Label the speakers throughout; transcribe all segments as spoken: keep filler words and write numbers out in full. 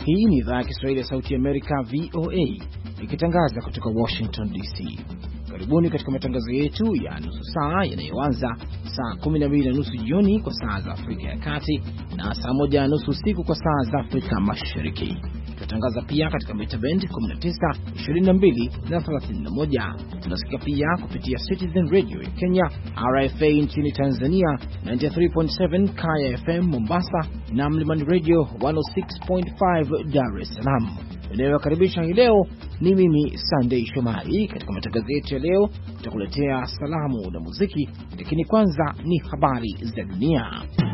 Speaker 1: Hii ni idhaa ya Kiswahili ya Sauti ya Amerika, V O A, ikitangaza kutoka Washington D C. Karibuni katika matangazo yetu ya nusu saa yanayoanza saa kumi na mbili na nusu jioni kwa saa za Afrika ya Kati na saa moja na nusu usiku kwa saa za Afrika Mashariki. Tunatangaza pia katika mita band kumi na tisa, ishirini na mbili na thelathini na moja. Tunasikia pia kupitia Citizen Radio ya Kenya, R F A nchini Tanzania, tisini na tatu nukta saba Kaya F M Mombasa na Mlimani Radio mia moja na sita nukta tano Dar es Salaam. Ninayokaribisha hii leo ni mimi Sunday Shomari. Katika matangazo yetu ya leo tutakuletea salamu na muziki, lakini kwanza ni habari za dunia.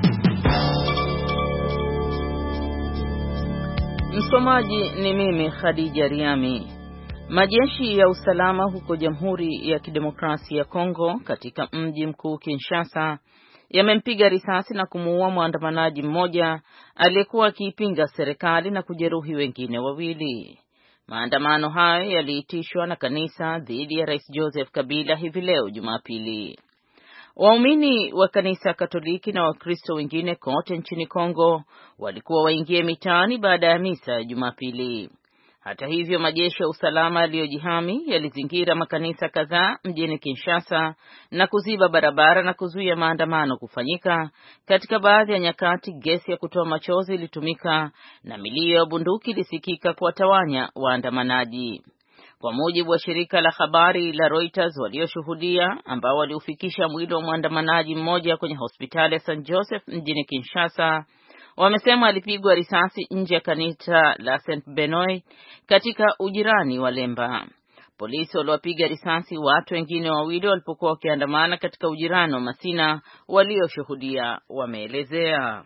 Speaker 2: Msomaji ni mimi Khadija Riami. Majeshi ya usalama huko Jamhuri ya Kidemokrasia ya Kongo katika mji mkuu Kinshasa yamempiga risasi na kumuua mwandamanaji mmoja aliyekuwa akiipinga serikali na kujeruhi wengine wawili. Maandamano hayo yaliitishwa na kanisa dhidi ya Rais Joseph Kabila hivi leo Jumapili. Waumini wa kanisa Katoliki na Wakristo wengine kote nchini Kongo walikuwa waingie mitaani baada ya misa ya Jumapili. Hata hivyo, majeshi ya usalama yaliyojihami yalizingira makanisa kadhaa mjini Kinshasa na kuziba barabara na kuzuia maandamano kufanyika. Katika baadhi ya nyakati, gesi ya kutoa machozi ilitumika na milio ya bunduki ilisikika kuwatawanya waandamanaji. Kwa mujibu wa shirika la habari la Reuters, walioshuhudia ambao waliufikisha mwili wa mwandamanaji mmoja kwenye hospitali ya Saint Joseph mjini Kinshasa wamesema alipigwa risasi nje ya kanisa la Saint Benoit katika ujirani wa Lemba. Polisi waliwapiga risasi watu wengine wawili walipokuwa wakiandamana katika ujirani wa Masina, walioshuhudia wameelezea.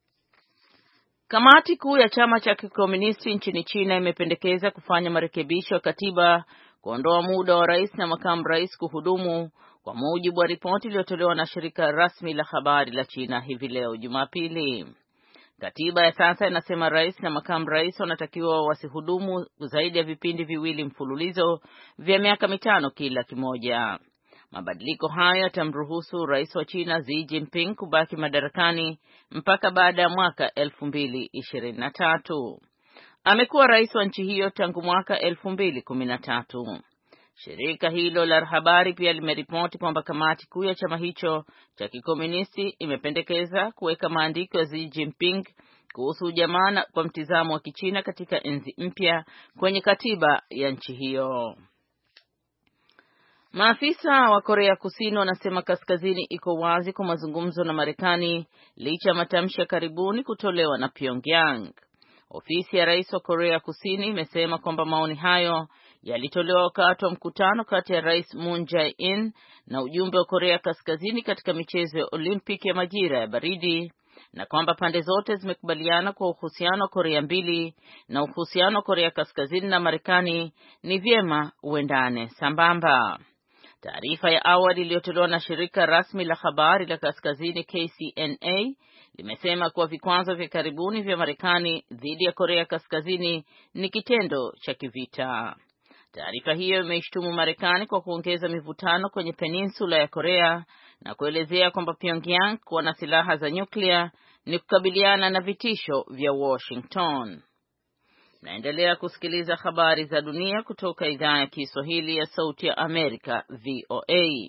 Speaker 2: Kamati kuu ya chama cha kikomunisti nchini China imependekeza kufanya marekebisho ya katiba kuondoa muda wa rais na makamu rais kuhudumu, kwa mujibu wa ripoti iliyotolewa na shirika rasmi la habari la China hivi leo Jumapili. Katiba ya sasa inasema rais na makamu rais wanatakiwa wasihudumu zaidi ya vipindi viwili mfululizo vya miaka mitano kila kimoja. Mabadiliko hayo yatamruhusu rais wa China Xi Jinping kubaki madarakani mpaka baada ya mwaka elfu mbili ishirini na tatu. Amekuwa rais wa nchi hiyo tangu mwaka elfu mbili kumi na tatu. Shirika hilo la habari pia limeripoti kwamba kamati kuu ya chama hicho cha kikomunisti imependekeza kuweka maandiko ya Xi Jinping kuhusu ujamaa kwa mtizamo wa Kichina katika enzi mpya kwenye katiba ya nchi hiyo. Maafisa wa Korea Kusini wanasema kaskazini iko wazi kwa mazungumzo na Marekani licha ya matamshi ya karibuni kutolewa na Pyongyang. Ofisi ya rais wa Korea Kusini imesema kwamba maoni hayo yalitolewa wakati wa mkutano kati ya Rais Moon Jae-in na ujumbe wa Korea Kaskazini katika michezo ya Olimpiki ya majira ya baridi, na kwamba pande zote zimekubaliana kwa uhusiano wa Korea mbili na uhusiano wa Korea Kaskazini na Marekani ni vyema uendane sambamba. Taarifa ya awali iliyotolewa na shirika rasmi la habari la Kaskazini K C N A limesema kuwa vikwazo vya karibuni vya Marekani dhidi ya Korea Kaskazini ni kitendo cha kivita. Taarifa hiyo imeishtumu Marekani kwa kuongeza mivutano kwenye peninsula ya Korea na kuelezea kwamba Pyongyang kuwa na silaha za nyuklia ni kukabiliana na vitisho vya Washington. Naendelea kusikiliza habari za dunia kutoka idhaa ya Kiswahili ya Sauti ya Amerika, V O A.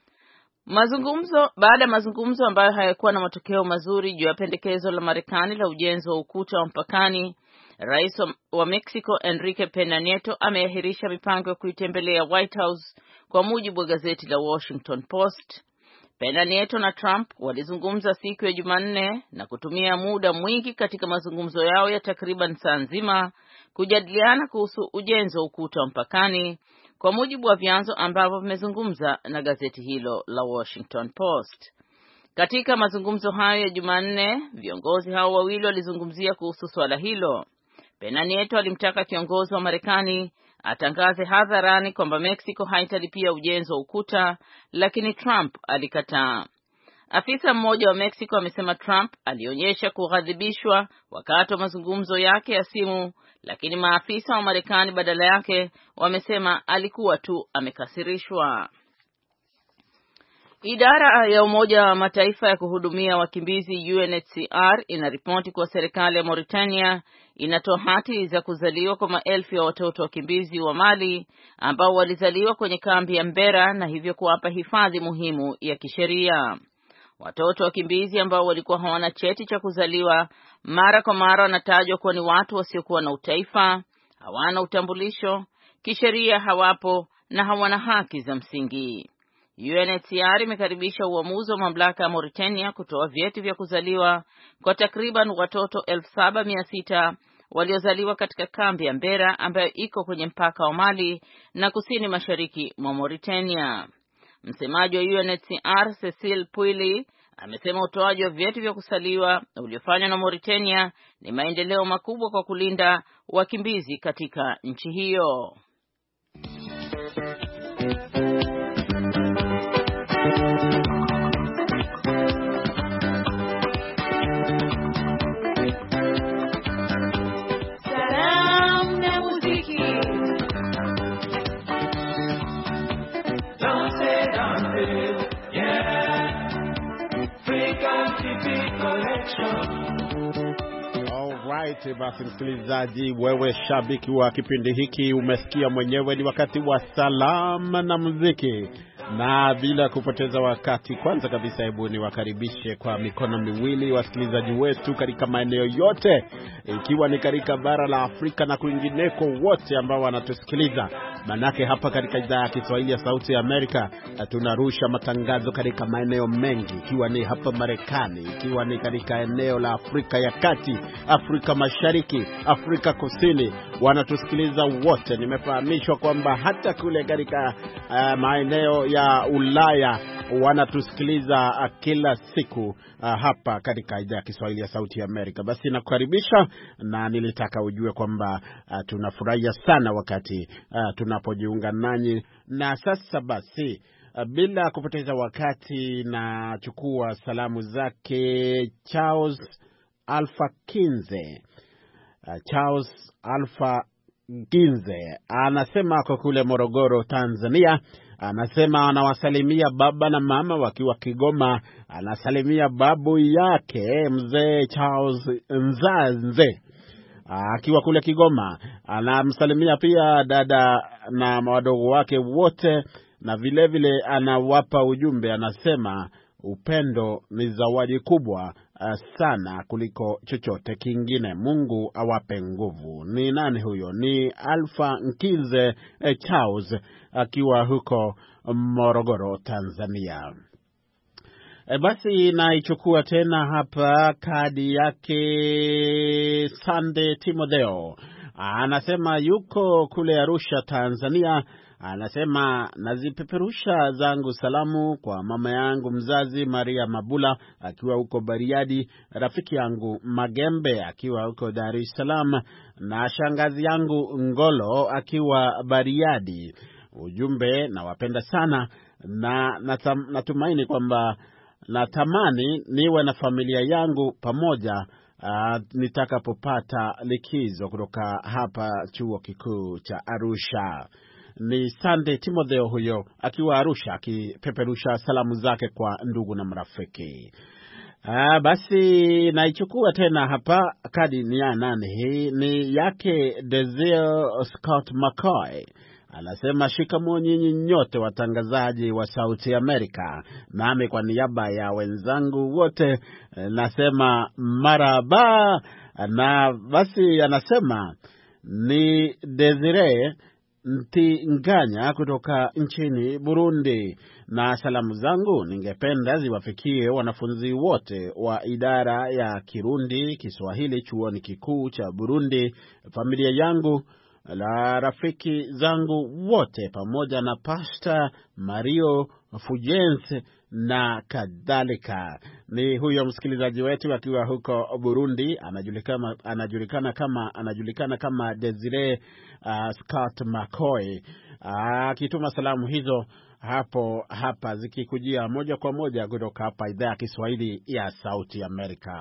Speaker 2: Mazungumzo baada ya mazungumzo ambayo hayakuwa na matokeo mazuri juu ya pendekezo la Marekani la ujenzi wa ukuta wa mpakani, Rais wa, wa Mexico Enrique Pena Nieto ameahirisha mipango ya kuitembelea White House, kwa mujibu wa gazeti la Washington Post. Pena Nieto na Trump walizungumza siku ya Jumanne na kutumia muda mwingi katika mazungumzo yao ya takriban saa nzima kujadiliana kuhusu ujenzi wa ukuta wa mpakani, kwa mujibu wa vyanzo ambavyo vimezungumza na gazeti hilo la Washington Post. Katika mazungumzo hayo ya Jumanne, viongozi hao wawili walizungumzia kuhusu swala hilo. Pena Nieto alimtaka kiongozi wa Marekani atangaze hadharani kwamba Mexico haitalipia ujenzi wa ukuta, lakini Trump alikataa. Afisa mmoja wa Mexico amesema Trump alionyesha kughadhibishwa wakati wa mazungumzo yake ya simu, lakini maafisa wa Marekani badala yake wamesema alikuwa tu amekasirishwa. Idara ya Umoja wa Mataifa ya kuhudumia wakimbizi U N H C R inaripoti kuwa serikali ya Mauritania inatoa hati za kuzaliwa kwa maelfu ya watoto wakimbizi wa Mali ambao walizaliwa kwenye kambi ya Mbera na hivyo kuwapa hifadhi muhimu ya kisheria. Watoto wakimbizi ambao walikuwa hawana cheti cha kuzaliwa mara kwa mara wanatajwa kuwa ni watu wasiokuwa na utaifa, hawana utambulisho, kisheria hawapo na hawana haki za msingi. U N H C R imekaribisha uamuzi wa mamlaka ya Mauritania kutoa vyeti vya kuzaliwa kwa takriban watoto elfu saba mia sita waliozaliwa katika kambi ya Mbera ambayo iko kwenye mpaka wa Mali na kusini mashariki mwa Mauritania. Msemaji wa U N H C R Cecile Puili amesema utoaji wa vyeti vya kuzaliwa uliofanywa na Mauritania ni maendeleo makubwa kwa kulinda wakimbizi katika nchi hiyo.
Speaker 3: Alright, basi msikilizaji, wewe shabiki wa kipindi hiki, umesikia mwenyewe, ni wakati wa salamu na muziki. Na bila kupoteza wakati, kwanza kabisa hebu niwakaribishe kwa mikono miwili wasikilizaji wetu katika maeneo yote, ikiwa ni katika bara la Afrika na kwingineko, wote ambao wanatusikiliza. Manake hapa katika idhaa ya Kiswahili ya Sauti ya Amerika tunarusha matangazo katika maeneo mengi, ikiwa ni hapa Marekani, ikiwa ni katika eneo la Afrika ya Kati, Afrika Mashariki, Afrika Kusini, wanatusikiliza wote. Nimefahamishwa kwamba hata kule katika uh, maeneo ya Ulaya wanatusikiliza uh, kila siku uh, hapa katika idhaa ya Kiswahili ya Sauti ya Amerika. Basi nakukaribisha, na nilitaka ujue kwamba uh, tunafurahia sana wakati uh, tunapojiunga nanyi. Na sasa basi uh, bila kupoteza wakati, na chukua salamu zake Charles Alpha Kinze. Uh, Charles Alpha Kinze anasema kwa kule Morogoro, Tanzania. Anasema anawasalimia baba na mama wakiwa Kigoma. Anasalimia babu yake mzee Charles Nzanze akiwa kule Kigoma. Anamsalimia pia dada na wadogo wake wote, na vile vile anawapa ujumbe. Anasema upendo ni zawadi kubwa uh, sana kuliko chochote kingine. Mungu awape nguvu. Ni nani huyo? Ni Alpha Nkize eh, Charles akiwa huko Morogoro, Tanzania. E, basi naichukua tena hapa kadi yake Sunday Timotheo. Anasema yuko kule Arusha, Tanzania. Anasema nazipeperusha zangu salamu kwa mama yangu mzazi Maria Mabula akiwa huko Bariadi, rafiki yangu Magembe akiwa huko Dar es Salaam, na shangazi yangu Ngolo akiwa Bariadi. Ujumbe, nawapenda sana na natam, natumaini kwamba natamani niwe na familia yangu pamoja uh, nitakapopata likizo kutoka hapa chuo kikuu cha Arusha. Ni Sunday Timotheo huyo akiwa Arusha akipeperusha salamu zake kwa ndugu na marafiki. Ah, basi naichukua tena hapa kadi ni ya nane. Hii ni yake Desire Scott McCoy. Anasema shikamoo nyinyi nyote watangazaji wa Sauti Amerika. Nami kwa niaba ya wenzangu wote nasema maraba. Na basi anasema ni Desire Ntinganya kutoka nchini Burundi, na salamu zangu ningependa ziwafikie wanafunzi wote wa idara ya Kirundi Kiswahili chuoni kikuu cha Burundi, familia yangu, la rafiki zangu wote, pamoja na Pastor Mario Fujense na kadhalika. Ni huyo msikilizaji wetu akiwa huko Burundi, anajulikana anajulikana kama anajulikana kama Desire uh, Scott McCoy, akituma uh, salamu hizo hapo hapa zikikujia moja kwa moja kutoka hapa idhaa ya Kiswahili ya Sauti Amerika.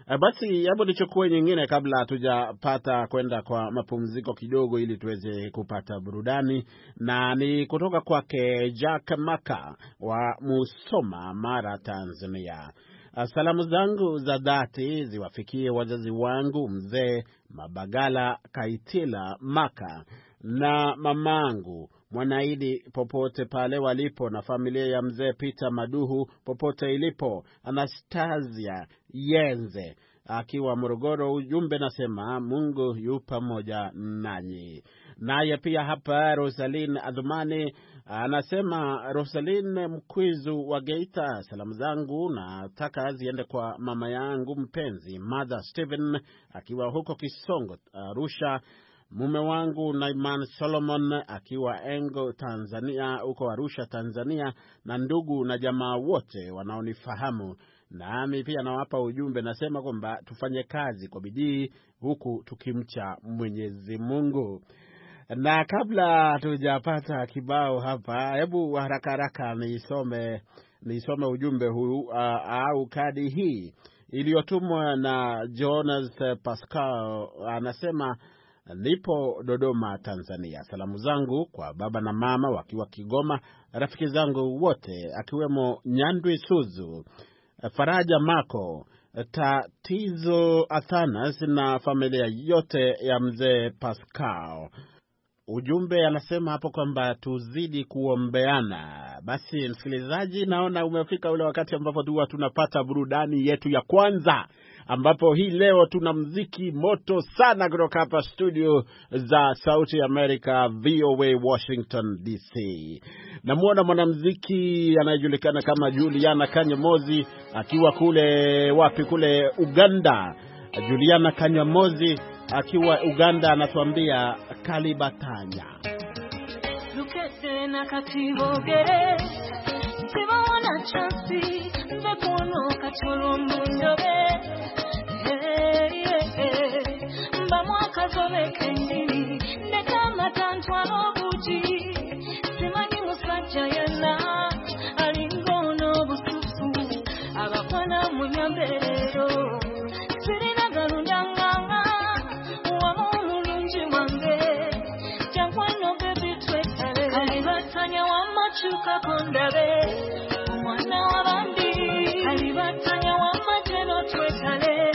Speaker 3: Basi hebu nichukue nyingine kabla hatujapata kwenda kwa mapumziko kidogo ili tuweze kupata burudani, na ni kutoka kwake Jack Maka wa Musoma, Mara, Tanzania. Salamu zangu za dhati ziwafikie wazazi wangu mzee Mabagala Kaitila Maka na mamangu Mwanaidi popote pale walipo, na familia ya mzee Peter Maduhu popote ilipo, Anastasia Yenze akiwa Morogoro. Ujumbe nasema Mungu yu pamoja nanyi. Naye pia hapa Rosaline Adhumani anasema, Rosaline Mkwizu wa Geita, salamu zangu nataka ziende kwa mama yangu mpenzi Mother Stephen akiwa huko Kisongo Arusha, mume wangu Naiman Solomon akiwa Engo Tanzania, huko Arusha Tanzania, na ndugu na jamaa wote wanaonifahamu. Nami pia nawapa ujumbe nasema kwamba tufanye kazi kwa bidii huku tukimcha Mwenyezi Mungu. Na kabla tujapata kibao hapa, hebu haraka haraka nisome nisome ujumbe huu uh, au kadi hii iliyotumwa na Jonas Pascal. Anasema, nipo Dodoma, Tanzania. Salamu zangu kwa baba na mama wakiwa Kigoma, rafiki zangu wote akiwemo Nyandwi Suzu, Faraja Mako, Tatizo Athanas na familia yote ya mzee Pascal. Ujumbe anasema hapo kwamba tuzidi kuombeana. Basi msikilizaji, naona umefika ule wakati ambapo huwa tunapata burudani yetu ya kwanza, ambapo hii leo tuna muziki moto sana kutoka hapa studio za Sauti America V O A Washington D C. Namuona mwanamuziki anayejulikana kama Juliana Kanyamozi akiwa kule wapi kule Uganda. Juliana Kanyamozi akiwa Uganda anatuambia Kalibatanya.
Speaker 4: Lukete na katibogere Sibona chansi Mbekono katolombo nyobe Mba mwaka zobe kendini Neka matantwa lobuji Simani musaja yana Alingono bususu Abakwana munyambero Sirina garundanganga Wamulunji wange Jangwano baby twetale Kalibatanya wamachuka kondabe Mwana wabandi Kalibatanya wamajeno twetale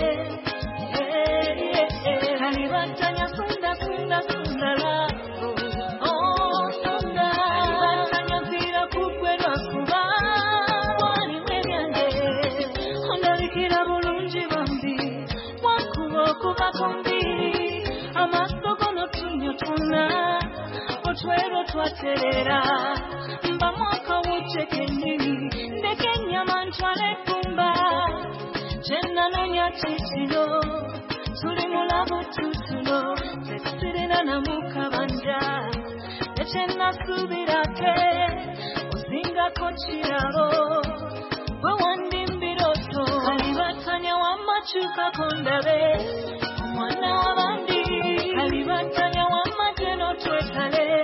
Speaker 4: Kalibatanya sunda sunda sunda la Oh sunda Kalibatanya zira kukwerwa kuba Wani mwenyange Ondalikira bulunji bambi Wakubo kuba kumbiri Amasogono tunyo tuna Otwero twaterera Mba mwaka wucheke nini Ndeke nyama ntwale kumba Jena no nyatitino Tuli mulabu tutuno Tesirina na mukabanja Echena subirake Uzinga kochirabo Wawandi mbiroto Kalibatanya wamachuka kondabe Mwana wabandi Kalibatanya wamajeno twetale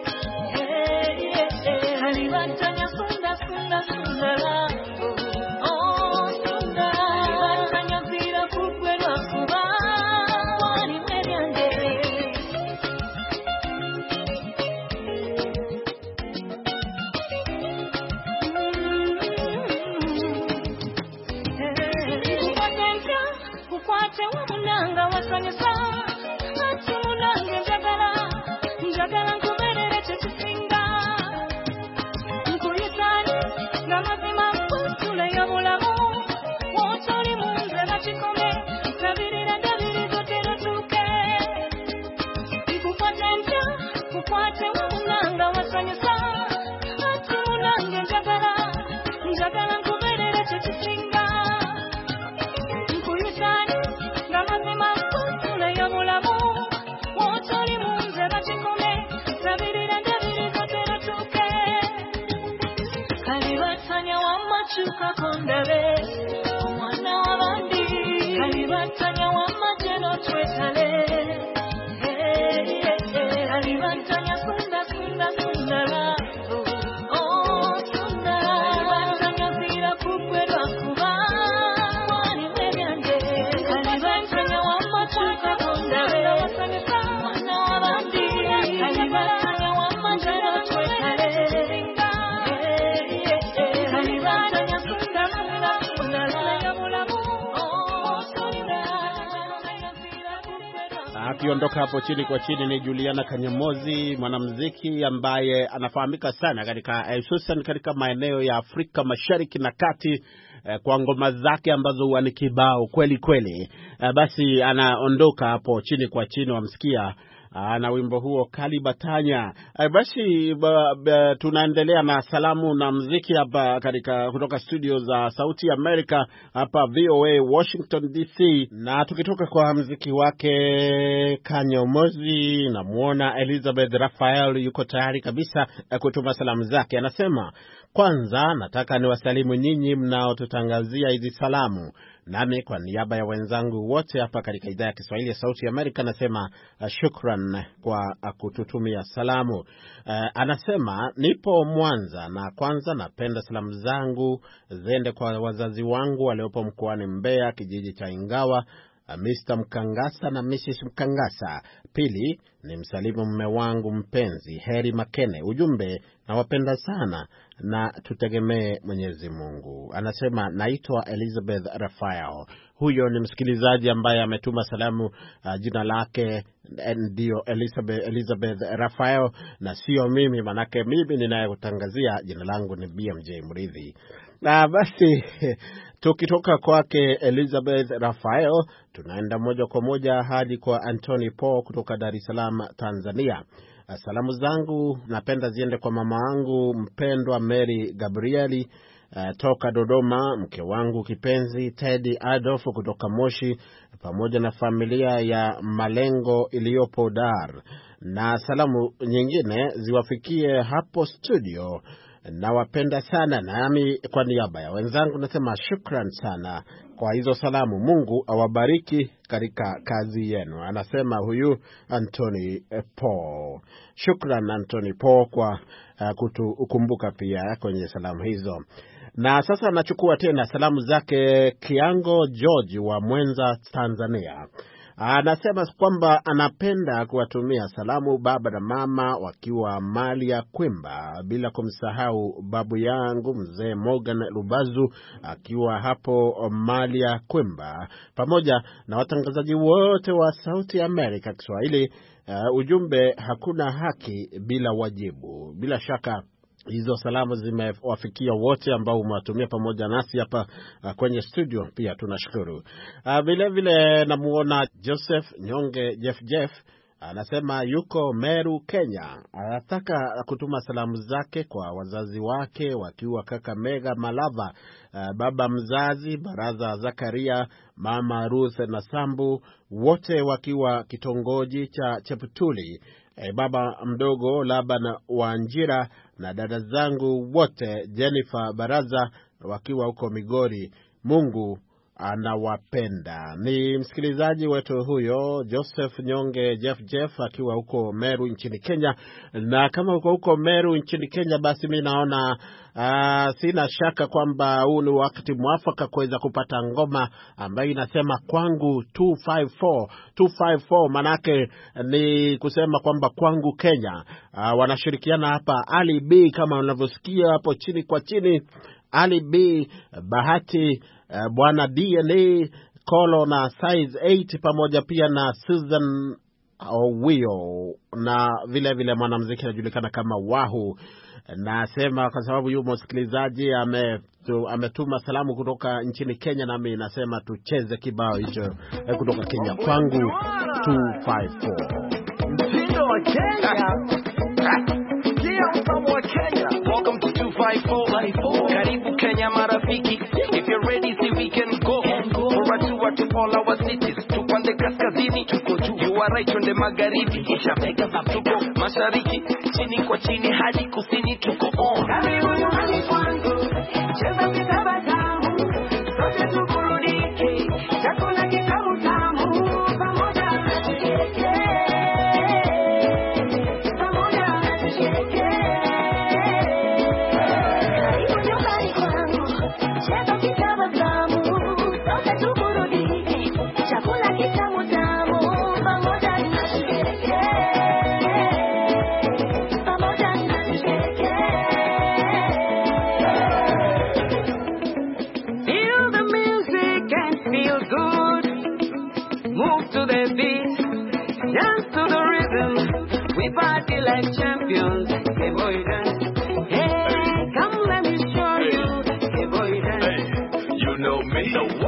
Speaker 4: Kalibatanya sunda sunda sunda la Oh sunda Kalibatanya zira kukwerwa kuba Wani mwenyange Kukwate wamunanga wasanyisa Ati munange njagala Njagala nkuberere tekisinga Nkuyitani Namazima kusule ya bulamu Wotoli munze bakikome Kabirira ndabiri zotero tuke Kukwate mpya Kukwate wamunanga wasanyisa Ati munange njagala Njagala nkuberere tekisinga Nkuyitani Namazima kusule ya bulamu Wotoli munze bakikome Kabirira ndabiri zotero tuke Kalibatanya wamachuka kondabe Mwana wabandi Kalibatanya wamajeno twetale Kalibatanya sunda sunda sunda la Oh sunda Kalibatanya zira kukwerwa kuba Wani mwenyange
Speaker 3: Akiondoka hapo chini kwa chini ni Juliana Kanyamozi, mwanamuziki ambaye anafahamika sana katika hususan katika maeneo ya Afrika Mashariki na Kati eh, kwa ngoma zake ambazo huwa ni kibao kweli kweli. Eh, basi anaondoka hapo chini kwa chini, wamsikia na wimbo huo Kalibatanya. E, basi ba, ba, tunaendelea na salamu na muziki hapa katika kutoka studio za Sauti America hapa V O A Washington D C, na tukitoka kwa muziki wake Kanyamozi, namuona Elizabeth Raphael yuko tayari kabisa kutuma salamu zake. Anasema, kwanza nataka niwasalimu nyinyi mnaotutangazia hizi salamu. Nami kwa niaba ya wenzangu wote hapa katika idhaa ya Kiswahili ya Sauti ya Amerika nasema uh, shukran kwa uh, kututumia salamu. Uh, anasema nipo Mwanza, na kwanza napenda salamu zangu zende kwa wazazi wangu waliopo mkoani Mbeya, kijiji cha Ingawa, uh, mister Mkangasa na missus Mkangasa. Pili ni msalimu mume wangu mpenzi Heri Makene. Ujumbe, nawapenda sana na tutegemee Mwenyezi Mungu. Anasema naitwa Elizabeth Raphael. Huyo ni msikilizaji ambaye ametuma salamu, uh, jina lake ndio Elizabeth, Elizabeth Raphael na sio mimi, manake mimi ninayekutangazia jina langu ni B M J Mridhi. Na basi tukitoka kwake Elizabeth Raphael tunaenda moja kwa moja hadi kwa Anthony Paul kutoka Dar es Salaam, Tanzania. Salamu zangu napenda ziende kwa mama wangu mpendwa Mary Gabrieli uh, toka Dodoma, mke wangu kipenzi Teddy Adolf kutoka Moshi, pamoja na familia ya Malengo iliyopo Dar. Na salamu nyingine ziwafikie hapo studio. Nawapenda sana, nami kwa niaba ya wenzangu nasema shukran sana kwa hizo salamu. Mungu awabariki katika kazi yenu, anasema huyu Anthony Paul. Shukran Anthony Paul kwa uh, kutukumbuka pia kwenye salamu hizo. Na sasa nachukua tena salamu zake Kiango George wa Mwenza, Tanzania. Anasema kwamba anapenda kuwatumia salamu baba na mama wakiwa mali ya Kwimba, bila kumsahau babu yangu mzee Morgan Lubazu akiwa hapo mali ya Kwimba, pamoja na watangazaji wote wa Sauti America Kiswahili. Uh, ujumbe, hakuna haki bila wajibu. Bila shaka hizo salamu zimewafikia wote ambao umewatumia pamoja nasi hapa uh, kwenye studio. Pia tunashukuru. Uh, vile vile namuona Joseph Nyonge Jeff Jeff anasema yuko Meru, Kenya. Anataka kutuma salamu zake kwa wazazi wake wakiwa Kakamega Malava, uh, baba mzazi Baraza Zakaria, mama Ruth na Sambu, wote wakiwa kitongoji cha Cheputuli, E, baba mdogo Laban Wanjira na dada zangu wote Jennifer Baraza wakiwa huko Migori. Mungu anawapenda. Ni msikilizaji wetu huyo Joseph Nyonge Jeff Jeff akiwa huko Meru nchini Kenya. Na kama uko huko Meru nchini Kenya, basi mimi naona uh, sina shaka kwamba huu ni wakati mwafaka kuweza kupata ngoma ambayo inasema kwangu two five four. two five four manake ni kusema kwamba kwangu Kenya. Uh, wanashirikiana hapa Ali B kama unavyosikia hapo chini kwa chini. Ali B, Bahati, uh, Bwana D N A, Kolo na Size eight, pamoja pia na Susan Owio, na vile vile mwanamuziki anajulikana kama Wahu. Nasema kwa sababu yu msikilizaji ame tu, ametuma salamu kutoka nchini Kenya, na mimi nasema tucheze kibao hicho kutoka Kenya, kwangu two five four.
Speaker 5: Mtindo wa Kenya. Kia mfamo wa Kenya. Welcome to two five four. Karibu Kenya marafiki. If you're ready, see we can go. For a tour to all our cities. Tupande kaskazini, tuko juu. You are right on the magharibi. Kisha pega tuko mashariki. Chini kwa chini hadi kusini, tuko on. Karibu nyumbani kwangu. Cheza kitaba tamu. Sote tuburudike. Chakula kitamu tamu. Pamoja tucheke. Pamoja tucheke. Karibu nyumbani kwangu. Cheza kitaba tamu. Sote tuburudike. Chakula kitamu tamu. Pamoja tucheke. Pamoja tucheke. Feel the music and feel good. Move to the beat
Speaker 6: Dance to the rhythm. We party like champions. Hey boy dance. Hey, come let me show you. Hey boy dance.
Speaker 7: Hey, you know me.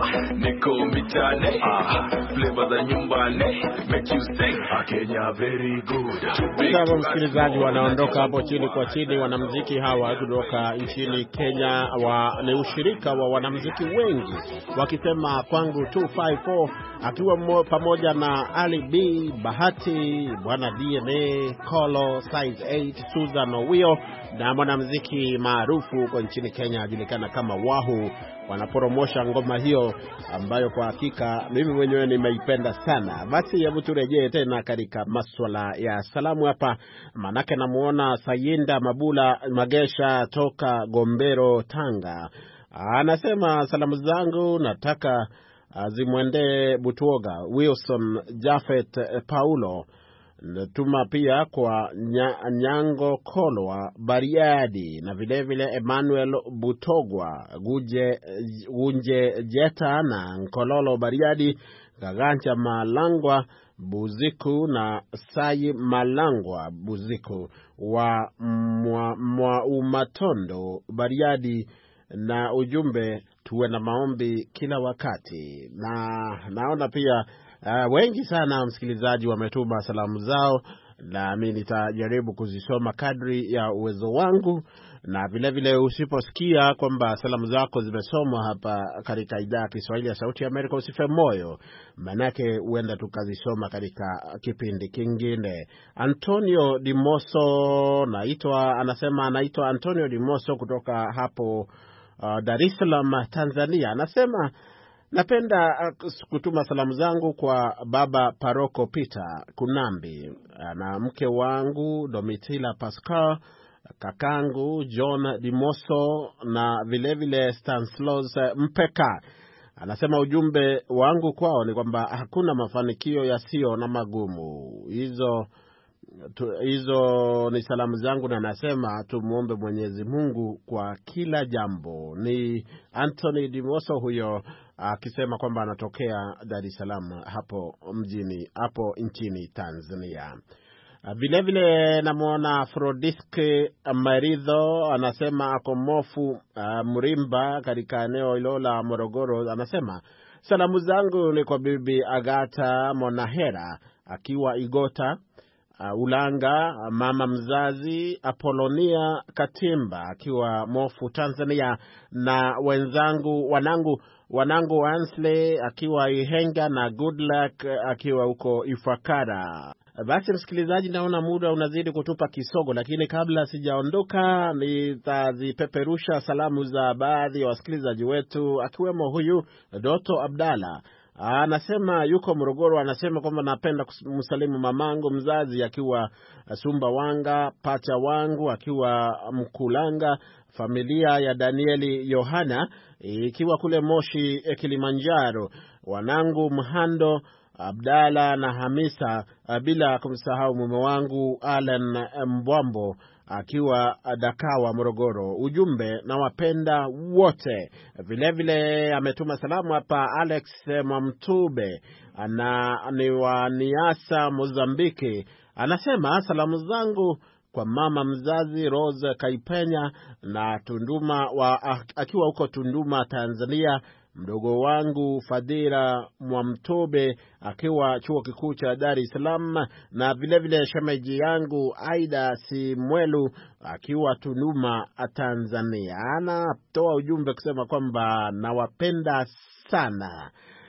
Speaker 7: Niko mitane. Flavor za nyumbani. Make you sing. Kenya very good.
Speaker 3: Sasa msikilizaji, wanaondoka hapo chini kwa chini. Wanamuziki hawa kutoka nchini Kenya wa, ni ushirika wa wanamuziki wengi wakisema kwangu two five four, akiwa mmo, pamoja na Ali B, Bahati, Bwana D N A, Kolo, Size eight, Susan Owio na mwanamuziki maarufu huko nchini Kenya ajulikana kama Wahu. Wanaporomosha ngoma hiyo ambayo kwa hakika mimi mwenyewe nimeipenda sana. Basi hebu turejee tena katika masuala ya salamu hapa, manake namuona Sayinda Mabula Magesha toka Gombero, Tanga. Anasema salamu zangu nataka zimwendee Butuoga, Wilson, Jafet, Paulo. Natuma pia kwa nya, Nyango Kolwa Bariadi na vile vile Emmanuel Butogwa, Guje Gunje Jeta na Nkololo Bariadi, Gagancha Malangwa Buziku na Sai Malangwa Buziku wa mwa, mwa Umatondo Bariadi, na ujumbe tuwe na maombi kila wakati. Na naona pia Uh, wengi sana msikilizaji wametuma salamu zao, na mimi nitajaribu kuzisoma kadri ya uwezo wangu. Na vile vile usiposikia kwamba salamu zako zimesomwa hapa katika idhaa ya Kiswahili ya Sauti ya Amerika, usife moyo, manake uenda tukazisoma katika kipindi kingine. Antonio Dimoso naitwa, anasema anaitwa Antonio Dimoso kutoka hapo uh, Dar es Salaam, Tanzania. Anasema napenda kutuma salamu zangu kwa baba Paroko Peter Kunambi na mke wangu Domitila Pascal, kakangu John Dimoso na vile vile Stanislaus Mpeka. Anasema ujumbe wangu kwao ni kwamba hakuna mafanikio yasiyo na magumu. Hizo tu, hizo ni salamu zangu, na nasema tumuombe Mwenyezi Mungu kwa kila jambo. Ni Anthony Dimoso huyo akisema kwamba anatokea Dar es Salaam hapo mjini hapo nchini Tanzania. Vile vile namuona Afrodisk Maridho, anasema ako Mofu uh, Mrimba katika eneo hilo la Morogoro. Anasema salamu zangu ni kwa bibi Agata Monahera akiwa Igota uh, Ulanga, mama mzazi Apolonia Katimba akiwa Mofu Tanzania, na wenzangu wanangu wanangu Ansley akiwa Ihenga na Goodluck akiwa huko Ifakara. Basi msikilizaji, naona muda unazidi kutupa kisogo, lakini kabla sijaondoka nitazipeperusha salamu za baadhi ya wasikilizaji wetu, akiwemo huyu Doto Abdalla. Anasema yuko Morogoro. Anasema kwamba napenda kumsalimu mamangu mzazi akiwa Sumbawanga, pacha wangu akiwa Mkulanga, familia ya Danieli Yohana ikiwa kule Moshi Kilimanjaro, wanangu Mhando, Abdalla na Hamisa, bila kumsahau mume wangu Alan Mbwambo akiwa Dakawa Morogoro. Ujumbe na wapenda wote. Vile vile ametuma salamu hapa Alex Mwamtube ana ni wa Niasa Mozambiki. Anasema salamu zangu kwa mama mzazi Rose Kaipenya na Tunduma wa, akiwa huko Tunduma Tanzania, mdogo wangu Fadhila Mwamtobe akiwa chuo kikuu cha Dar es Salaam, na vile vile shemeji yangu Aida Simwelu akiwa Tunduma Tanzania. Anatoa ujumbe kusema kwamba nawapenda sana.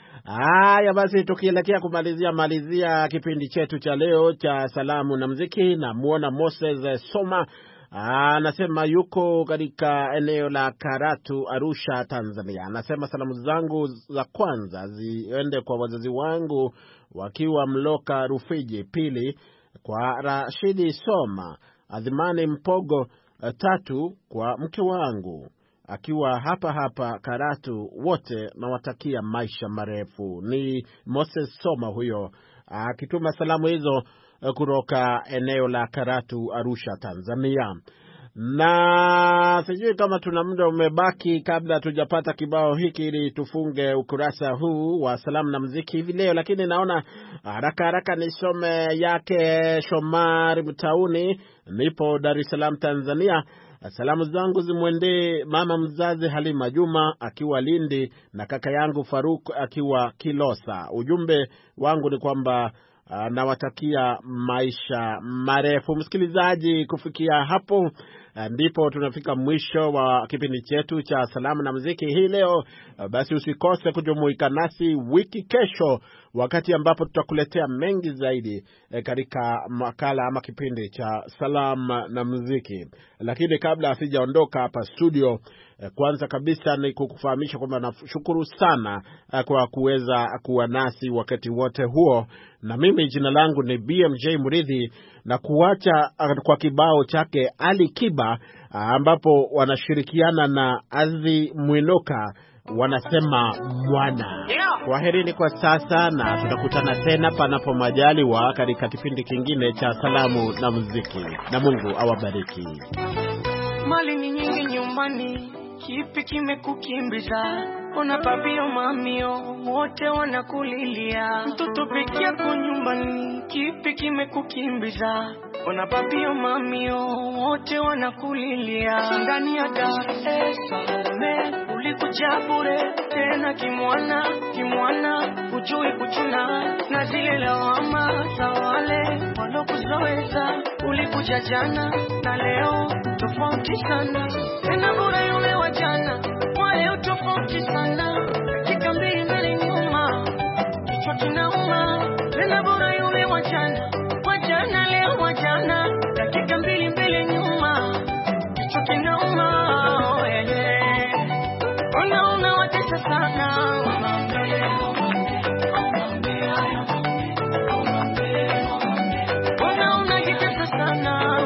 Speaker 3: Haya basi, tukielekea kumalizia malizia kipindi chetu cha leo cha salamu na muziki, na muona Moses Soma anasema yuko katika eneo la Karatu, Arusha, Tanzania. Anasema salamu zangu za kwanza ziende kwa wazazi wangu wakiwa Mloka Rufiji, pili kwa Rashidi Soma Adhimani Mpogo, tatu kwa mke wangu akiwa hapa hapa Karatu, wote nawatakia maisha marefu. Ni Moses Soma huyo akituma salamu hizo kutoka eneo la Karatu, Arusha, Tanzania. Na sijui kama tuna muda umebaki kabla tujapata kibao hiki ili tufunge ukurasa huu wa salamu na muziki hivi leo, lakini naona haraka haraka nisome yake Shomari Mtauni, nipo Dar es Salaam Tanzania. Salamu zangu zimwendee mama mzazi Halima Juma akiwa Lindi na kaka yangu Faruk akiwa Kilosa. Ujumbe wangu ni kwamba uh, nawatakia maisha marefu. Msikilizaji, kufikia hapo uh, ndipo tunafika mwisho wa kipindi chetu cha salamu na muziki hii leo. Uh, basi usikose kujumuika nasi wiki kesho wakati ambapo tutakuletea mengi zaidi eh, katika makala ama kipindi cha salamu na muziki. Lakini kabla sijaondoka hapa studio, eh, kwanza kabisa ni kukufahamisha kwamba nashukuru sana eh, kwa kuweza kuwa nasi wakati wote huo. Na mimi jina langu ni B M J Muridhi, na kuacha uh, kwa kibao chake Ali Kiba uh, ambapo wanashirikiana na Azi Mwinuka, wanasema mwana. Kwaherini kwa sasa, na tutakutana tena panapo majaliwa katika kipindi kingine cha salamu na muziki, na Mungu awabariki.
Speaker 8: Mali ni nyingi nyumbani, kipi kimekukimbiza? Ona babio mamio wote wanakulilia, mtoto peke yako nyumbani, kipi kimekukimbiza? Ona babio mamio wote wanakulilia, ndani ya Dar es Salaam ulikuja bure tena kimwana kimwana, ujui kuchuna na zile lawama za wale walokuzoeza. Ulikuja jana na leo tofauti sana, tena bure yule wa jana wa leo tofauti sana. Dakika mbili mbele nyuma kichwa kinauma, tena bure yule wa jana wa jana leo wa jana. Dakika mbili mbele nyuma kichwa kinauma. Oh, yeah, yeah. Ona una watesa sana. Ona una kitesa sana.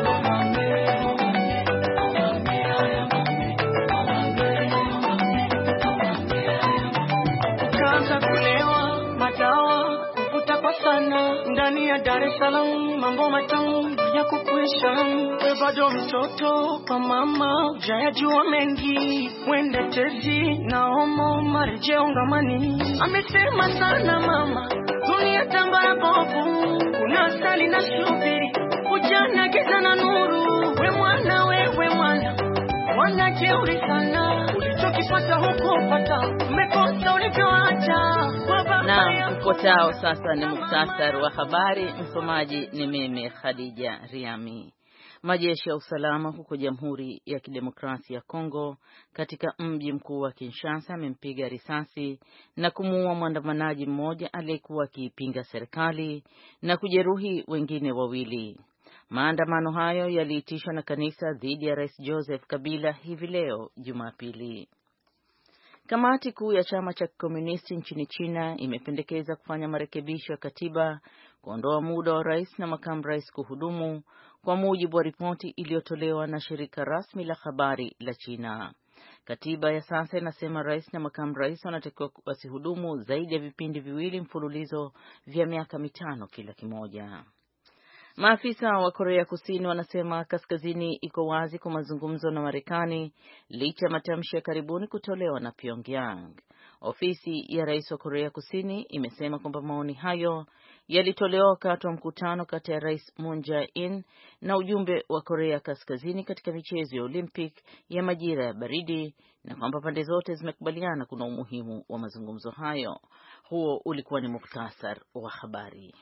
Speaker 8: Ukaanza kulewa madawa kuvuta kwa sana, ndani ya Dar es Salaam mambo matamu ya kukuisha. We bado mtoto kwa mama, hujayajua mengi, wende tezi na homo marejeo ngamani. Amesema sana mama, dunia tambara bovu, kuna sali na shubiri, ujana giza na nuru. We mwana, wewe mwana, mwana jeuri sana, ulichokipata huko pata, umekosa ulivyoacha.
Speaker 2: Na mfuatao sasa ni muktasari wa habari. Msomaji ni mimi Khadija Riami. Majeshi ya usalama huko Jamhuri ya Kidemokrasia ya Kongo katika mji mkuu wa Kinshasa amempiga risasi na kumuua mwandamanaji mmoja aliyekuwa akiipinga serikali na kujeruhi wengine wawili. Maandamano hayo yaliitishwa na kanisa dhidi ya Rais Joseph Kabila hivi leo Jumapili. Kamati kuu ya chama cha Komunisti nchini China imependekeza kufanya marekebisho ya katiba kuondoa muda wa rais na makamu rais kuhudumu, kwa mujibu wa ripoti iliyotolewa na shirika rasmi la habari la China. Katiba ya sasa inasema rais na makamu rais wanatakiwa wasihudumu zaidi ya vipindi viwili mfululizo vya miaka mitano kila kimoja. Maafisa wa Korea Kusini wanasema kaskazini iko wazi kwa mazungumzo na Marekani licha ya matamshi ya karibuni kutolewa na Pyongyang. Ofisi ya rais wa Korea Kusini imesema kwamba maoni hayo yalitolewa wakati wa mkutano kati ya Rais Moon Jae-in na ujumbe wa Korea Kaskazini katika michezo ya Olympic ya majira ya baridi, na kwamba pande zote zimekubaliana kuna umuhimu wa mazungumzo hayo. Huo ulikuwa ni muktasar wa habari.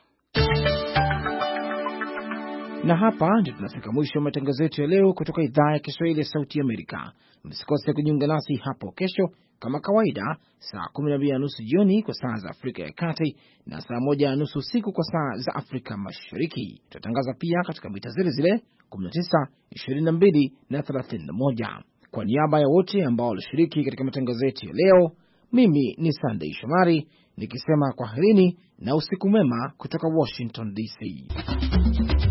Speaker 1: Na hapa ndio tunafika mwisho wa matangazo yetu ya leo kutoka idhaa ya Kiswahili ya Sauti ya Amerika. Msikose kujiunga nasi hapo kesho kama kawaida saa kumi na mbili na nusu jioni kwa saa za Afrika ya Kati na saa moja na nusu usiku kwa saa za Afrika Mashariki. Tutatangaza pia katika mita zile zile kumi na tisa, ishirini na mbili na thelathini na moja. Kwa niaba ya wote ambao walishiriki katika matangazo yetu ya leo, mimi ni Sunday Shomari nikisema kwaherini na usiku mwema kutoka Washington D C.